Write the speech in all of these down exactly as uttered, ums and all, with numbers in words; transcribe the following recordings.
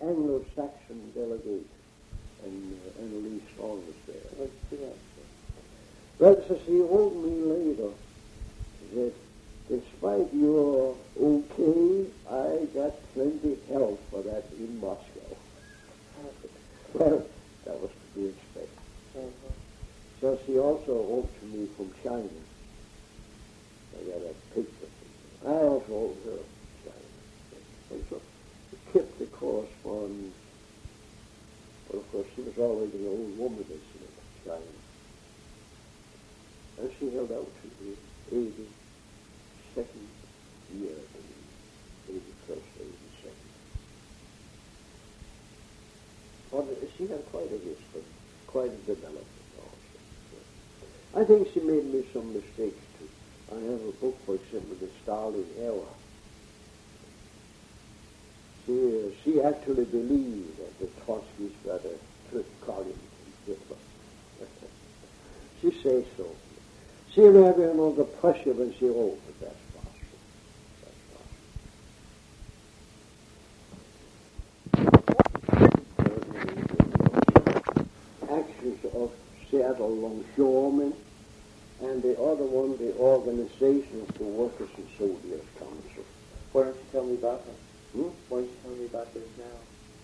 Anglo-Saxon delegate, and, uh, and Lee Strong was there. Well, says he wrote me later that despite your okay, I got plenty help for that in Moscow. Well, that was to be expected. Uh-huh. So she also wrote to me from China. I got a picture. I also wrote her from China. And so we kept the correspondence. Well, of course, she was already an old woman as she was in China. And she held out to the eighty-second year, eighty-first, eighty-second. Well, she had quite a history, quite a development also. I think she made me some mistakes too. I have a book, for example, The Stalin Era. She, uh, she actually believed that the Trotsky's got a trick column in Hitler. She says so. She never been under pressure when she wrote, but that's possible. That's possible. Actions of Seattle Longshoremen, and the other one, the Organization of the Workers and Soldiers Council. Why don't you tell me about that? Hmm? Why don't you tell me about this now?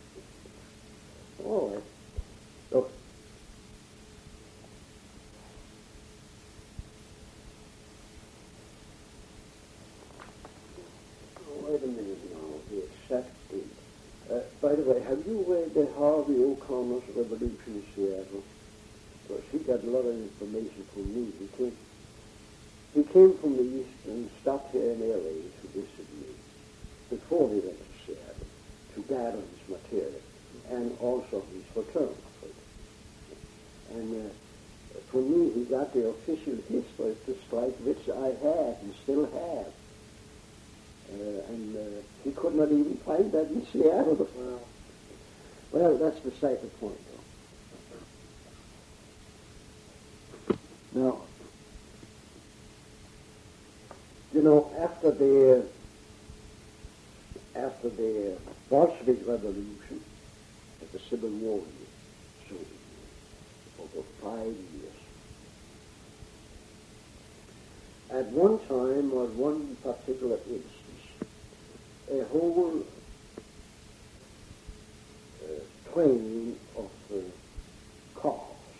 All right. Look. Wait a minute now, the exact date. Uh, by the way, have you read the Harvey O'Connor's Revolution in Seattle? Because he got a lot of information from me. He came, he came from the East and stopped here in L A to visit me before he went to Seattle to gather his material and also his return. And uh, for me, he got the official history of the strike, which I had and still have. Uh, and uh, he could not even find that in Seattle. Well, well that's beside the point, though. Now, you know, after the after the Bolshevik Revolution, at the Civil War, so over five years. At one time, on one particular instance, a whole uh, train of uh, cars,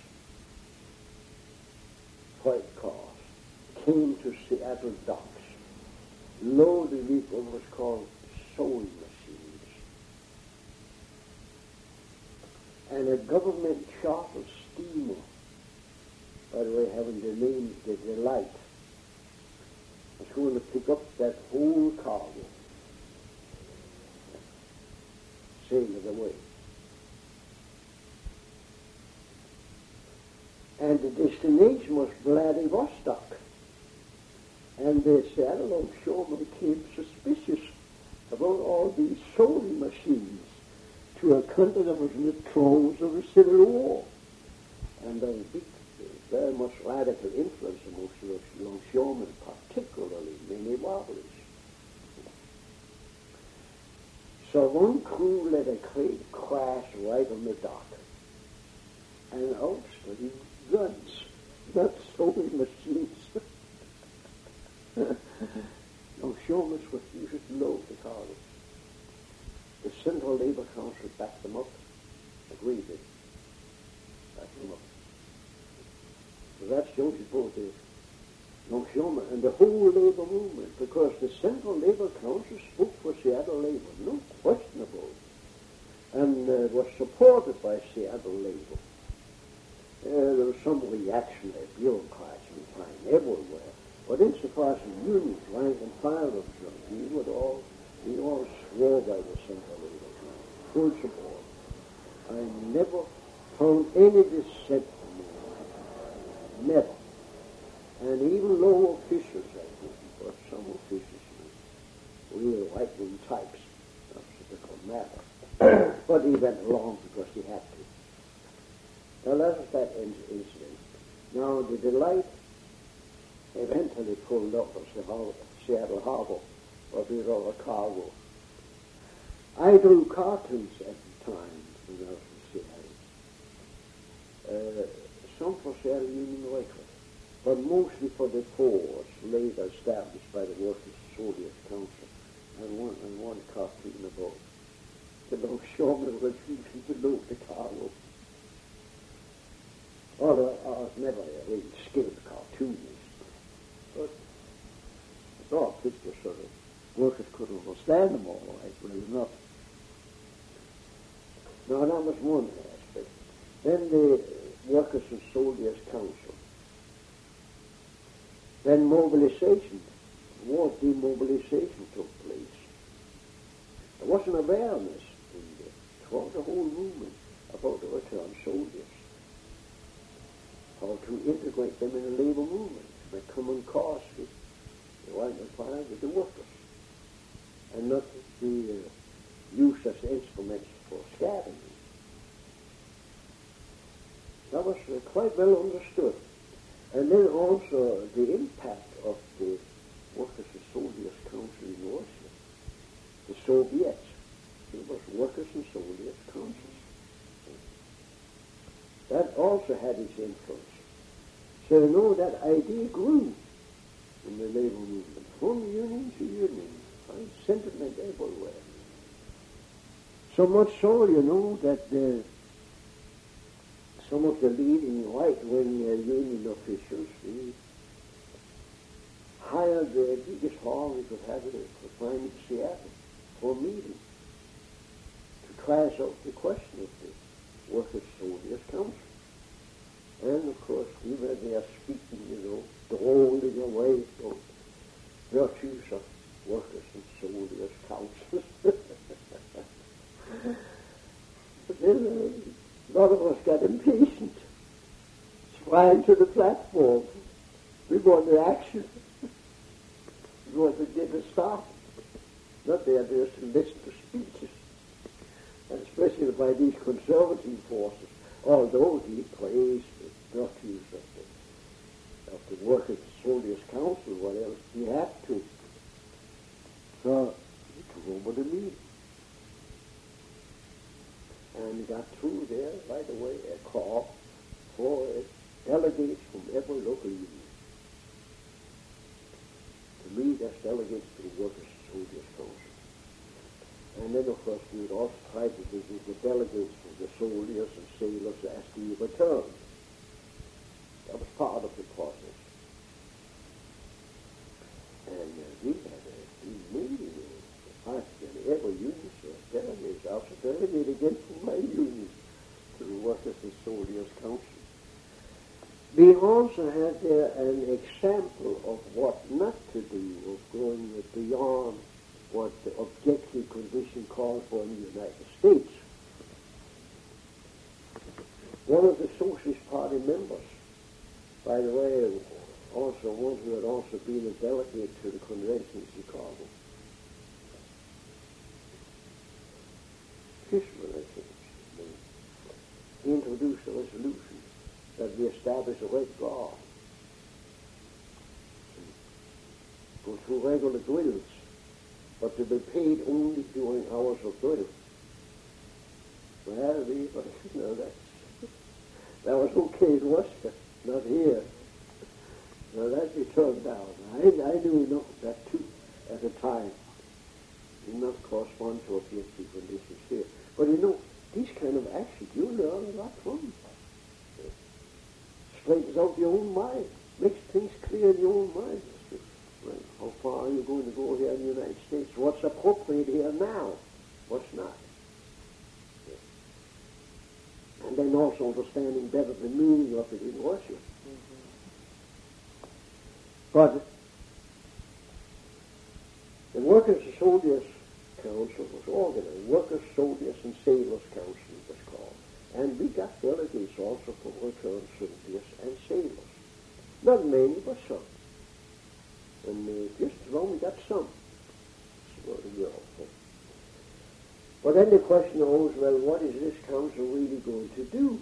freight cars, came to Seattle docks, loaded with what was called sewing machines. And a government chartered steamer, by the way, having the name the Delight, was going to pick up that whole cargo, sail it away. And the destination was Vladivostok. And the Seattle longshoremen became suspicious about all these sewing machines to a country that was in the throes of the Civil War. And there was a big, very much radical influence amongst the longshoremen, particularly many wobblers. So one crew let a crate crash right on the dock. And out studied guns, not sewing machines. Longshoremen refused to load the cargo. The Central Labor Council backed them up, agreed it, backed them up. So that shows you both the longshoremen and the whole labor movement, because the Central Labor Council spoke for Seattle labor, no question about it, and uh, was supported by Seattle labor. Uh, there was some reactionary bureaucrats in time everywhere, but insofar as the unions, rank and file of we would all, we all swore by the Central Labor Council, full support. I never found any dissent from them, never. And even low officials, I think, but some officials were real right-wing types. That's a different matter. But he went along because he had to. Now, that was that incident. Now, the Delight eventually pulled up at the harbor, Seattle Harbor, but with all the cargo. I drew cartoons at the time when I was in Seattle. Uh, some for Seattle Union Electric, but mostly for the forts later established by the Workers' Soldiers Council. And one, and one cartoon about the longshoremen refusing to load the cargo. Although I was never a really skilled cartoonist, but I saw pictures so that workers could understand them all right, well enough. Now that was one aspect. Then the Workers and Soldiers Council. Then mobilization, war demobilization took place. There was an awareness in the, throughout the whole movement about the returned soldiers. How to integrate them in the labor movement, to make common cause with the rank and file with the workers, and not be uh, used as instruments for scavenging. That was uh, quite well understood. And then also the impact of the Workers and Soldiers Council in Russia, the Soviets. It was Workers and Soldiers Councils. That also had its influence. So you know that idea grew in the labor movement, from union to union, and sentiment everywhere. So much so, you know, that the, some of the leading right-wing uh, union officials they hired the biggest hall we could have it for find in Seattle for a meeting to crash out the question of the Workers' Soldiers Council. And of course we were there speaking, you know, droning away those virtues of Workers and Soldiers Councils. But then uh, a lot of us got impatient, sprang to the platform. We wanted action. We wanted to get a start. Not there just to listen to speeches, and especially by these conservative forces, although he praised the virtues of the, of the Workers' Soldiers Council, whatever, he had to. So he took over the meeting. And he got through there, by the way, a call for delegates from every local union to meet as delegates to the Workers' Soldiers Council. And then, of course, we would also try to visit the delegates from the soldiers and sailors as they returned. That was part of the process. And uh, we had a meeting practically every union, so delegates. I was a delegate again from my union to the Workers and Soldiers Council. We also had there an example of what not to do, of going beyond what the objective condition called for in the United States. One of the Socialist Party members, by the way, also one who had also been a delegate to the convention in Chicago, Fishman, I think, he introduced a resolution that we establish a Red Guard, go through regular drills, but to be paid only during hours of drill. Well, we, but you know, that, that was okay in Russia, not here. Now that we turned down. I, I knew enough of that too at the time. Did not correspond to objective conditions here. But you know, these kind of actions, you learn a lot from them. Straightens out your own mind, makes things clear in your own mind. Right. How far are you going to go here in the United States? What's appropriate here now? What's not? Yeah. And then also understanding better the meaning of it in Russia. Mm-hmm. But the Workers and Soldiers Council was organized. Workers, Soldiers, and Sailors Council it was called. And we got delegates also from returned soldiers and sailors. Not many, but some. And uh, just as long we got some. So, you know. But then the question arose, well, what is this council really going to do?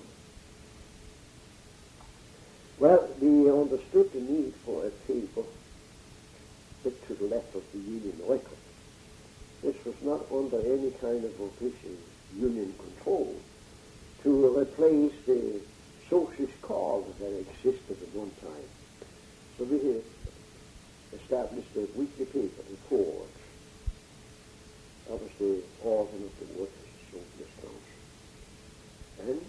Well, we understood the need for a table a bit to the left of the Union record. This was not under any kind of official Union control to replace the socialist cause that existed at one time. So we established a weekly paper, the Forge. That was the organ of the Workers' Socialist Council. And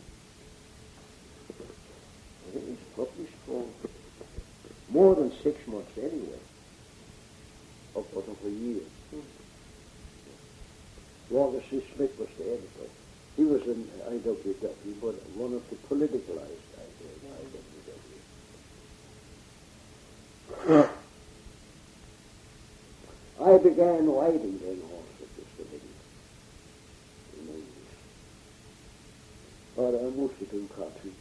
I think it's published for more than six months anyway, up of a year. Walter C. Smith was the editor. He was in I W W, but one of the politicalized I W W. I began writing then also just a little in English. But I mostly do cartoons.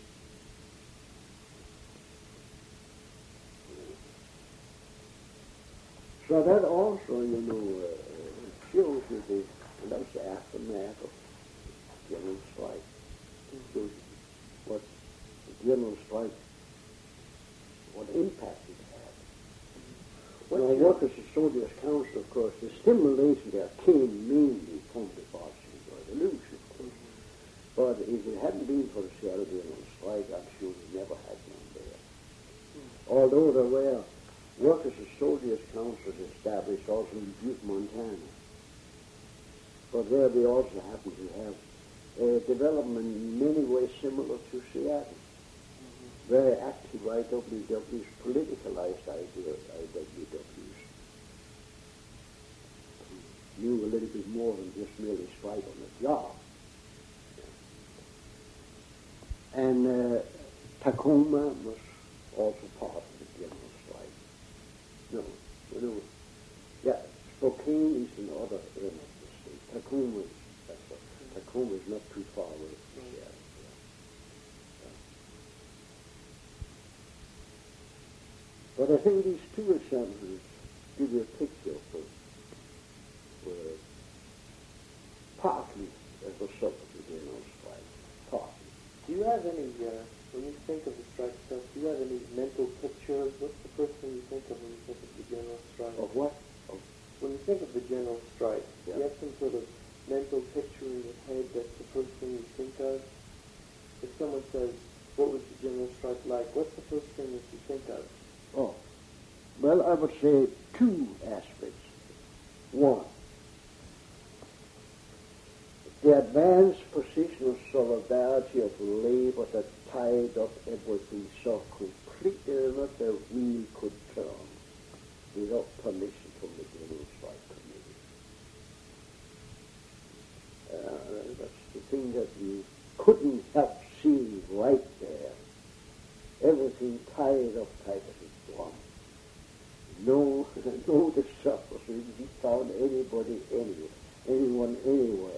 So that also, you know, uh, shows you the, and that's the aftermath of the general strike. It shows you what the general strike, what impact it had. When I worked as a Soldiers' Council, of course, the stimulation there came mainly from the Bolshevik Revolution. But if it hadn't been for the Seattle General Strike, I'm sure we never had one there. Although there were Workers' and Soldiers' Councils established also in Butte, Montana. But there we also happen to have a development in many ways similar to Seattle. Mm-hmm. Very active I W Ws, politicalized I W Ws. Knew a little bit more than just merely strike on the job. And uh, Tacoma was also part of the general strike. No, you know, yeah, Spokane is another area of the state. Tacoma is, that's what, Tacoma is not too far away from Seattle. Yeah. But I think these two examples give you a picture of where partly as a result of the general strike, partly. Do you have any, uh, when you think of the strike stuff, do you have any mental pictures? What's the first thing you think of when you think of the general strike? Of what? Of when you think of the general strike, yeah. do you have some sort of mental picture in your head that's the first thing you think of? If someone says, what was the general strike like, what's the first thing that you think of? Oh, well, I would say two aspects. One, the advanced position of solidarity of labor that tied up everything so completely that the wheel could turn without permission from the General Strike Committee. Uh, that's the thing that you couldn't help seeing right there. Everything tied up tight as a drum. No, no disruptors to be found anybody anywhere, anyone anywhere.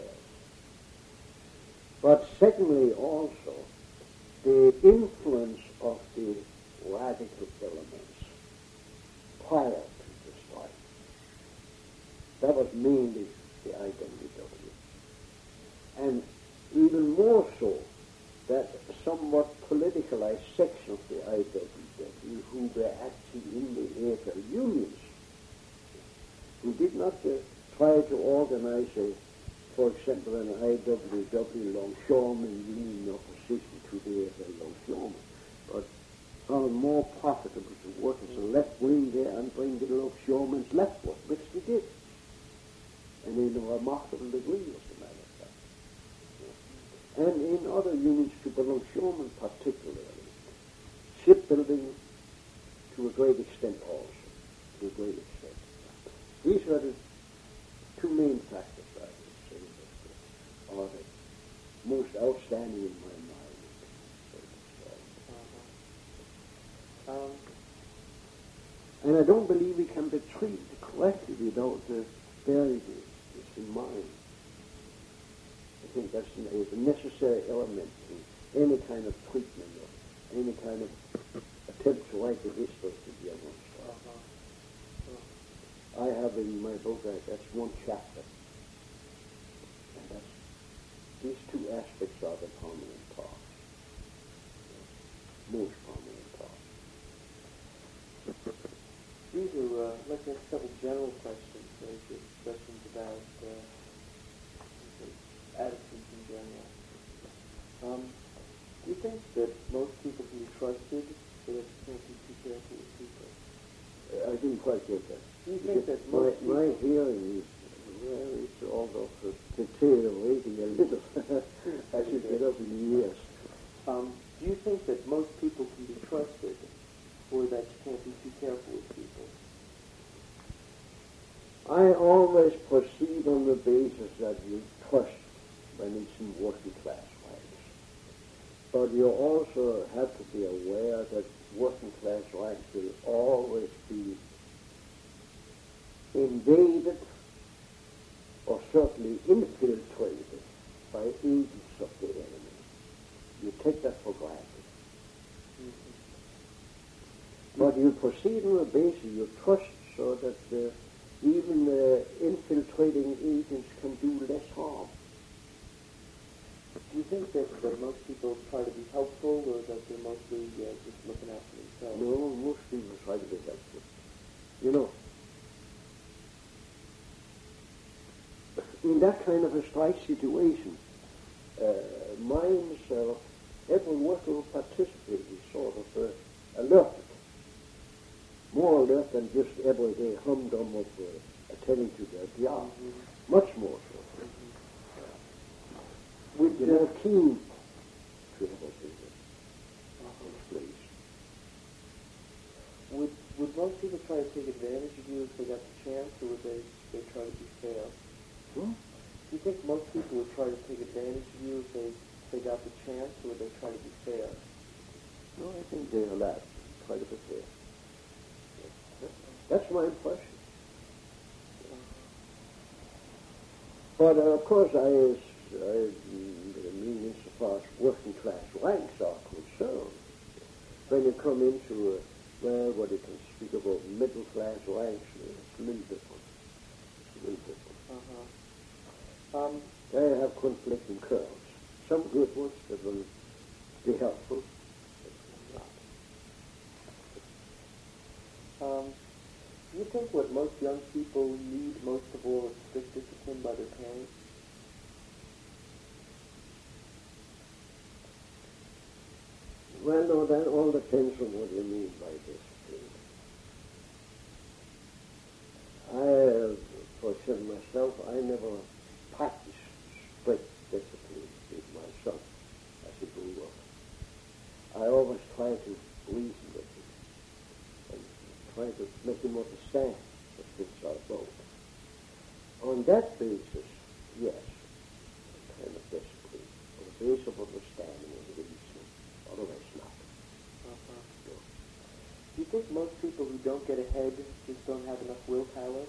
But secondly, also, the influence of the radical elements prior to the strike. That was mainly the I W W. And even more so, that somewhat politicalized section of the I W W who were active in the A F L unions, who did not uh, try to organize a for example, an I W W longshoreman union in opposition to the A F L longshoremen, but found it more profitable to work as a left wing there and bring the longshoremen's leftward, which they did, and in a remarkable degree, as a matter of fact. And in other unions, to the longshoremen particularly, shipbuilding to a great extent also, to a great extent. These were the two main factors. Are the most outstanding in my mind. Uh-huh. Um, and I don't believe we can be treated correctly without uh, bearing this in mind. I think that's a necessary element in any kind of treatment or any kind of attempt to write the history of the general strike. uh-huh. uh-huh. I have in my book, uh, that's one chapter. These two aspects are the prominent parts, most prominent parts. These are, uh, let's ask a couple general questions, uh, questions about uh, attitude take that. Do you think that my, most my people... hearing is, well, it's all of deteriorating a little as you get up in the years. Um, do you think that most people can be trusted, or that you can't be too careful with people? I always proceed on the basis that you trust when it's in working class ranks. But you also have to be aware that working class ranks will always be invaded or certainly infiltrated by agents of the enemy. You take that for granted. Mm-hmm. But you proceed on the basis you trust so that uh, even uh, infiltrating agents can do less harm. Do you think that, that most people try to be helpful, or that they're mostly uh, just looking after themselves? No, most people try to be helpful. You know, in that kind of a strike situation, uh, minds of every worker who participated is sort of uh, alerted. More alert than just everyday humdrum of uh, attending to their job. Mm-hmm. Much more so. Mm-hmm. With their keen to everything uh-huh. place. Would, would most people try to take advantage of you if they got the chance, or would they, they try to be fair? Hmm? Do you think most people would try to take advantage of you if they, if they got the chance, or would they try to be fair? No, I think they're allowed to try to be fair. That's my impression. But uh, of course, I, I mean, insofar as working class ranks are concerned, when you come into, uh, well, what you can speak about middle class ranks, it's a little different. It's a little different. Uh-huh. Um, they have conflicting curves. Some good ones that will be helpful. Um, do you think what most young people need most of all is strict discipline by their parents? Well, no, that all depends on what you mean by discipline. I, for myself, I never practiced strict discipline with my son as he grew up. I always tried to reason with him and try to make him understand what things are about. On that basis, yes, kind of discipline. On the basis of understanding and reasoning, otherwise not. Uh-huh. No. Do you think most people who don't get ahead just don't have enough willpower?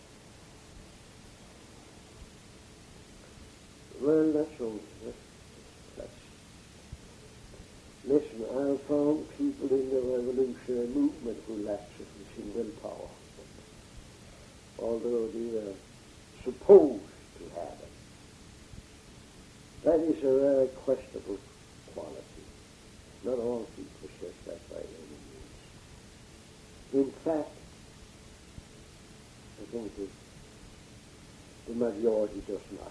Well, that's all. That's, that's, listen, I found people in the revolutionary movement who lacked sufficient willpower, although they are supposed to have it. That is a very questionable quality. Not all people possess that by any means. In fact, I think that the majority does not.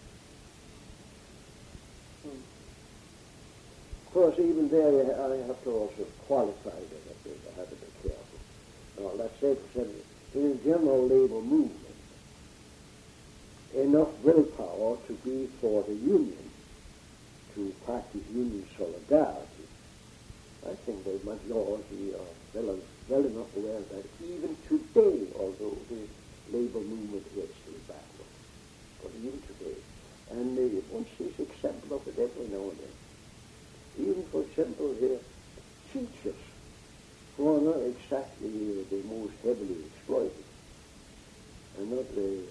Hmm. Of course, even there, I have to also qualify that a bit. I have to be careful. Now, let's say, for example, in the general labor movement, enough willpower to be for the union, to practice union solidarity. I think the majority are well, well enough aware that even today, although the labor movement is still backward, but even today, and uh, one sees example of it every now and then. Even, for example, here, teachers who are not exactly the most heavily exploited, and not the,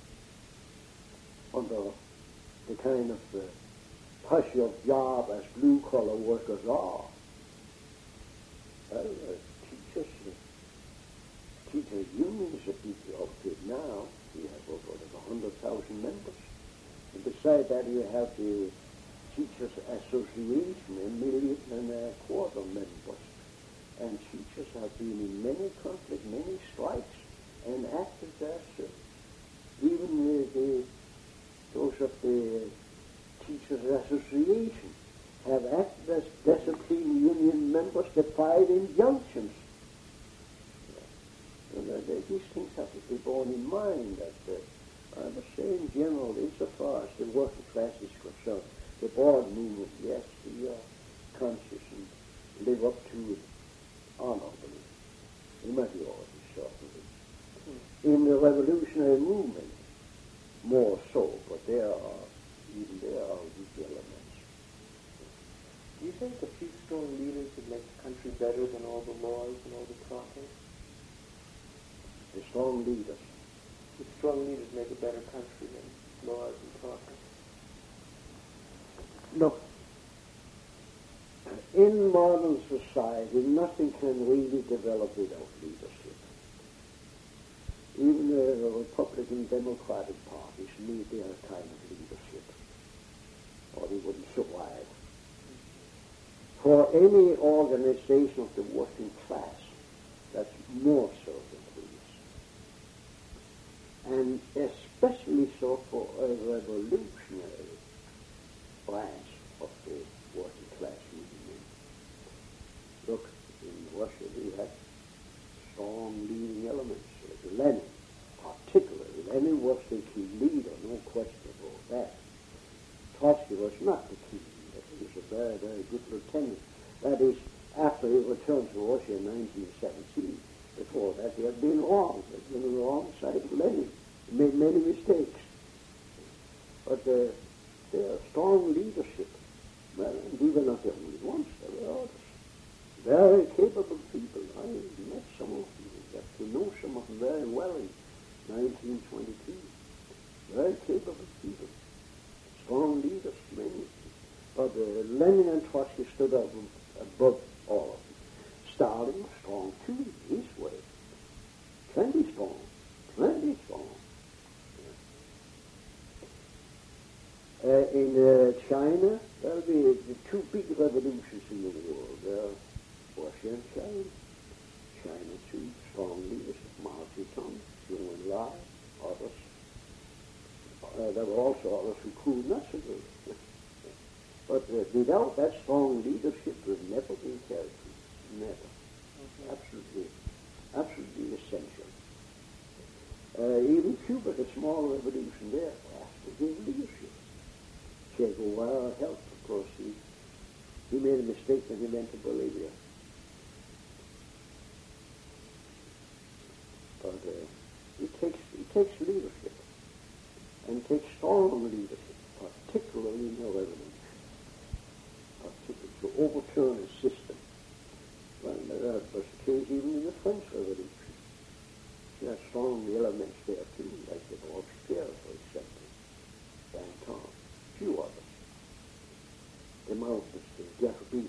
under the kind of uh, pressure of job as blue-collar workers are. Well, uh, teachers, uh, teacher unions are deeply outfit now. We have over one hundred thousand members. And beside that, you have the Teachers Association, a million and a quarter members. And teachers have been in many conflicts, many strikes, and acted as uh, even uh, the, those of the Teachers Association have acted as discipline union members, defied injunctions. And, uh, they uh, these things have to be borne in mind that uh, I must say in general, insofar as the working class is concerned, the broad movement, yes, we are conscious and live up to it honorably. The majority, certainly. Mm. In the revolutionary movement, more so, but there are, even there are weak elements. Do you think a few strong leaders would make the country better than all the laws and all the prophets? The strong leaders. The strong leaders make a better country than laws and prophets. Look, in modern society, nothing can really develop without leadership. Even the Republican Democratic parties need their kind of leadership, or they wouldn't survive. For any organization of the working class, that's more so the case. And especially so for a revolutionary branch of the working class movement. Look, in Russia we had strong leading elements. Like Lenin, particularly. Lenin was the key leader, no question about that. Trotsky was not the key leader. He was a very, very good lieutenant. That is, after he returned to Russia in nineteen seventeen. Before that, he had been wrong. He had been on the wrong side of Lenin. He made many mistakes. But uh, their strong leadership, well, and we were not the only ones. There were others. Very capable people. I met some of them. I got to know some of them very well in nineteen twenty-two. Very capable people. Strong leaders, many. But uh, Lenin and Trotsky stood up above all of them. Stalin was strong too, his way. Plenty strong. Plenty strong. Yeah. Uh, in uh, China, there'll be the two big revolutions in the world. There are Russia and China. China too, strong leaders, Mao Zedong, Zhou Enlai, others. Uh, there were also others who could not so good. But uh, without that strong leadership, it would never be carried through. Never. Okay. Absolutely, absolutely essential. Uh, even Cuba, the small revolution there, has to give leadership. Che Guevara helped, of course. He, he made a mistake when he went to Bolivia. But uh, it takes it takes leadership, and it takes strong leadership, particularly in a revolution. To overturn a system. Well, that was the case even in the French Revolution. There are strong elements there too, like the Robespierre, for example, Danton, a few others. The Mountains, the Jacobins.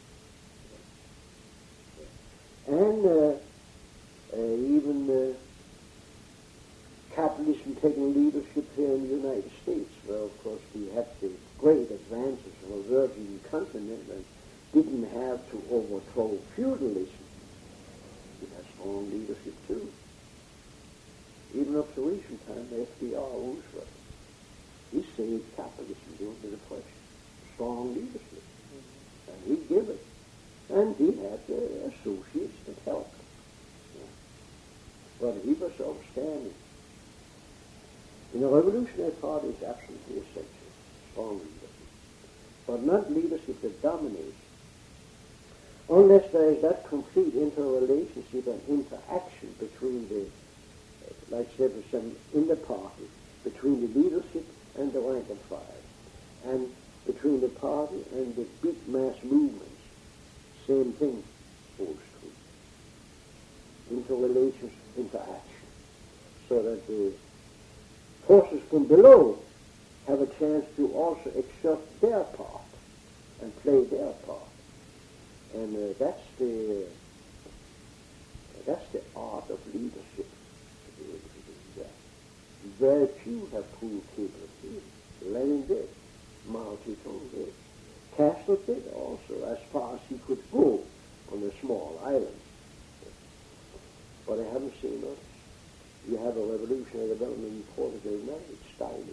And uh, uh, even uh, capitalism taking leadership here in the United States. Well, of course, we had the great advances of a virgin continent and didn't have to overthrow feudalism. We had strong leadership too. Even up to recent time, F D R Roosevelt, he saved capitalism during the Depression. Strong leadership. Mm-hmm. And he gave it. And he had uh, associates that helped. Yeah. But he was outstanding. In a revolutionary party, it's absolutely essential. Strong leadership. But not leadership that dominates. Unless there is that complete interrelationship and interaction between the, uh, like say for some, in the party, between the leadership and the rank and file, and between the party and the big mass movements, same thing holds true. Interrelations, interaction, so that the forces from below have a chance to also exert their part and play their part. And uh, that's the uh, that's the art of leadership, to be able to do that. Very few have proved capable of doing it. Lenin did. Mao Zedong did. Castro did also, as far as he could go on a small island. But I haven't seen others. You have a revolutionary development in Portugal now, it's stylish.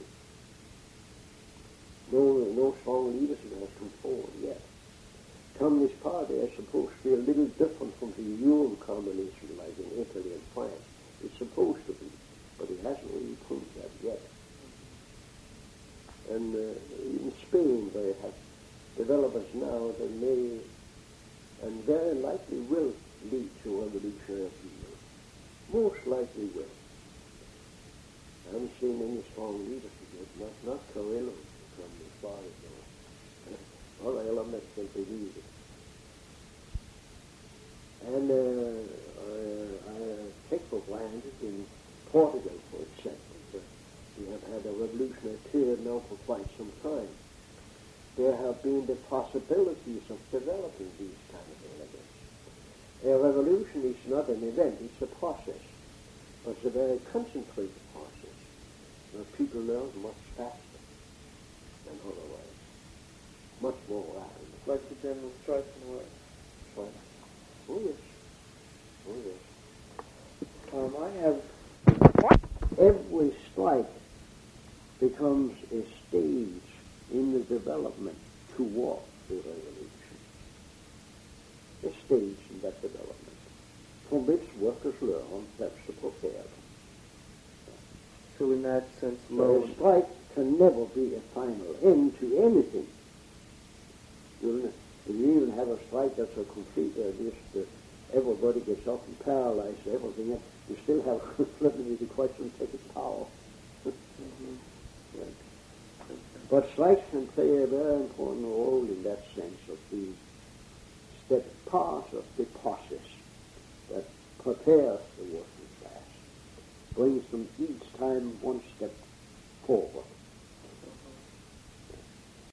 No, no strong leadership has come forward yet. Communist Party is supposed to be a little different from the Euro communism like in Italy and France. It's supposed to be, but it hasn't really proved that yet. And uh, in Spain, they have developments now that may and very likely will lead to revolutionary upheaval. Most likely will. I haven't seen any strong leaders yet, not, not Carrillo from as far as though. All right, I'm not going to believe it. And uh, uh, I take for granted in Portugal, for example, that we have had a revolutionary period now for quite some time. There have been the possibilities of developing these kind of elements. A revolution is not an event, it's a process. But it's a very concentrated process, where people learn much faster than otherwise. Much more rapidly. Like the general strike in a way. Right. Oh, yes. Oh, yes. Um, I have... Every strike becomes a stage in the development toward the revolution. A stage in that development, from which workers learn that's to prepare. So in that sense, So low... a strike can never be a final end to anything. You'll, if you even have a strike that's a complete, uh, just uh, everybody gets up and paralyzed, everything else, you still have flipping the question of taking power. mm-hmm. Right. But strikes can play a very important role in that sense of being step part of the process that prepares the working class, brings them each time one step